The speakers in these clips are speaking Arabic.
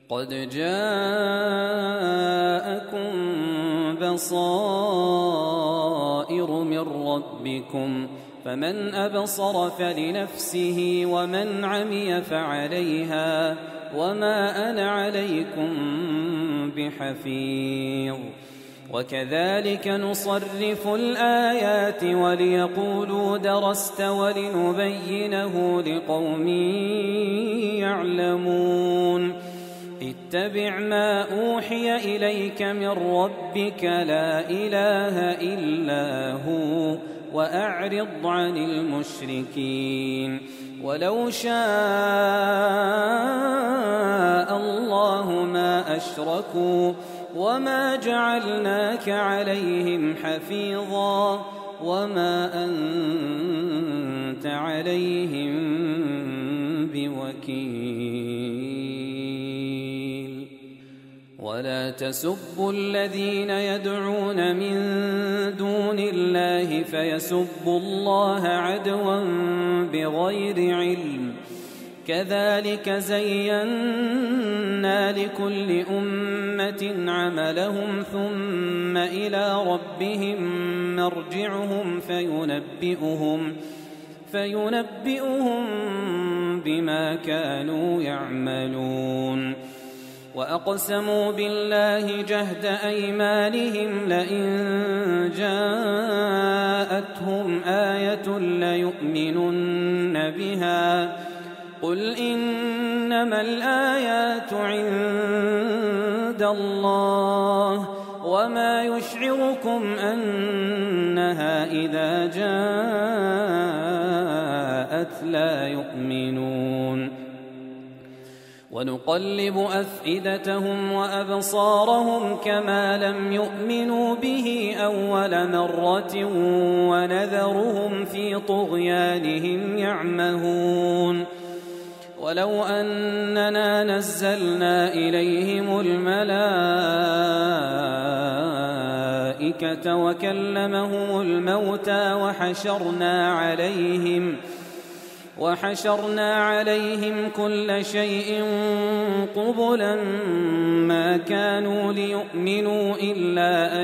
قد جاءكم بصائر من ربكم فمن أبصر فلنفسه ومن عمي فعليها وما أنا عليكم بحفيظ وكذلك نصرف الآيات وليقولوا درست ولنبينه لقوم يعلمون اتبع ما أوحي إليك من ربك لا إله إلا هو وأعرض عن المشركين ولو شاء الله ما أشركوا وما جعلناك عليهم حفيظا وما أنت عليهم بوكيل ولا تسبوا الذين يدعون من دون الله فيسبوا الله عدوا بغير علم كذلك زينا لكل أمة عملهم ثم إلى ربهم مرجعهم فينبئهم بما كانوا يعملون وأقسموا بالله جهد أيمانهم لئن جاءتهم آية ليؤمنن بها قل إنما الآيات عند الله وما يشعركم أنها إذا جاءت لا يؤمنون ونقلب أفئدتهم وأبصارهم كما لم يؤمنوا به أول مرة ونذرهم في طغيانهم يعمهون ولو أننا نزلنا إليهم الملائكة وكلمهم الموتى وحشرنا عليهم كل شيء قبلا ما كانوا ليؤمنوا إلا أن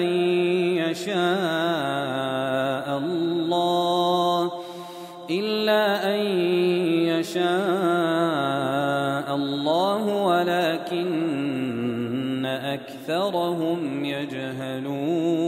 يشاء الله ولكن أكثرهم يجهلون